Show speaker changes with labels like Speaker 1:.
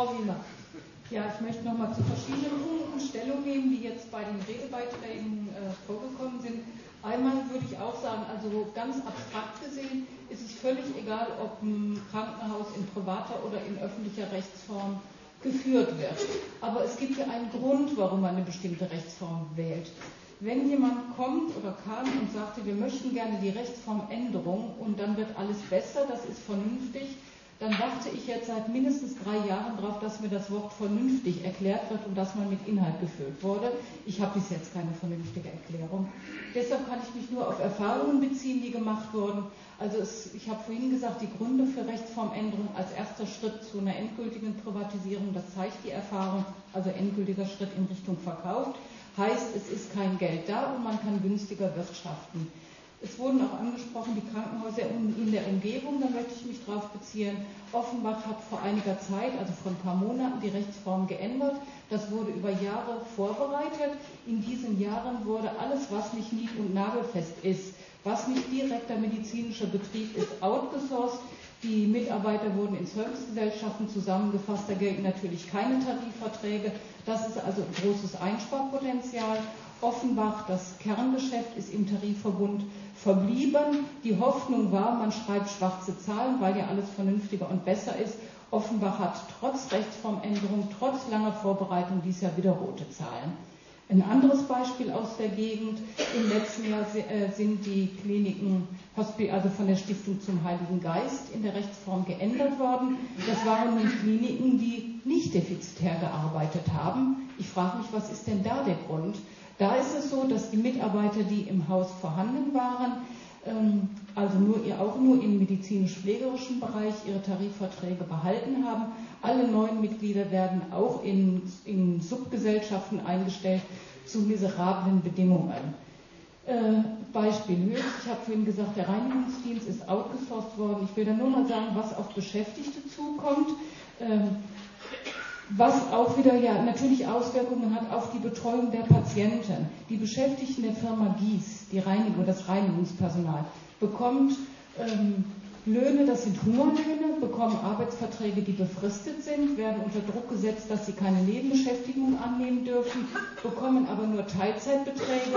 Speaker 1: Frau Wiener. Ja, ich möchte nochmal zu verschiedenen Punkten Stellung nehmen, die jetzt bei den Redebeiträgen vorgekommen sind. Einmal würde ich auch sagen, also ganz abstrakt gesehen, ist es völlig egal, ob ein Krankenhaus in privater oder in öffentlicher Rechtsform geführt wird. Aber es gibt ja einen Grund, warum man eine bestimmte Rechtsform wählt. Wenn jemand kommt oder kam und sagte, wir möchten gerne die Rechtsformänderung und dann wird alles besser, das ist vernünftig, dann warte ich jetzt seit mindestens 3 Jahren darauf, dass mir das Wort vernünftig erklärt wird und dass man mit Inhalt gefüllt wurde. Ich habe bis jetzt keine vernünftige Erklärung. Deshalb kann ich mich nur auf Erfahrungen beziehen, die gemacht wurden. Also ich habe vorhin gesagt, die Gründe für Rechtsformänderung als erster Schritt zu einer endgültigen Privatisierung, das zeigt die Erfahrung, also endgültiger Schritt in Richtung Verkauf, heißt, es ist kein Geld da und man kann günstiger wirtschaften. Es wurden auch angesprochen, die Krankenhäuser in der Umgebung, da möchte ich mich darauf beziehen. Offenbach hat vor einiger Zeit, also vor ein paar Monaten, die Rechtsform geändert. Das wurde über Jahre vorbereitet. In diesen Jahren wurde alles, was nicht nied- und nagelfest ist, was nicht direkter medizinischer Betrieb ist, outgesourced. Die Mitarbeiter wurden in Servicegesellschaften zusammengefasst. Da gelten natürlich keine Tarifverträge. Das ist also ein großes Einsparpotenzial. Offenbach, das Kerngeschäft, ist im Tarifverbund verblieben. Die Hoffnung war, man schreibt schwarze Zahlen, weil ja alles vernünftiger und besser ist. Offenbach hat trotz Rechtsformänderung, trotz langer Vorbereitung dieses Jahr wieder rote Zahlen. Ein anderes Beispiel aus der Gegend: Im letzten Jahr sind die Kliniken, also von der Stiftung zum Heiligen Geist, in der Rechtsform geändert worden. Das waren nun Kliniken, die nicht defizitär gearbeitet haben. Ich frage mich, was ist denn da der Grund? Da ist es so, dass die Mitarbeiter, die im Haus vorhanden waren, also auch nur im medizinisch-pflegerischen Bereich ihre Tarifverträge behalten haben. Alle neuen Mitglieder werden auch in Subgesellschaften eingestellt zu miserablen Bedingungen. Beispiel Höchst, ich habe vorhin gesagt, der Reinigungsdienst ist outgesourced worden. Ich will da nur mal sagen, was auf Beschäftigte zukommt. Was auch wieder ja natürlich Auswirkungen hat auf die Betreuung der Patienten. Die Beschäftigten der Firma Gies, das Reinigungspersonal, bekommt Löhne, das sind Hungerlöhne, bekommen Arbeitsverträge, die befristet sind, werden unter Druck gesetzt, dass sie keine Nebenbeschäftigung annehmen dürfen, bekommen aber nur Teilzeitbeträge.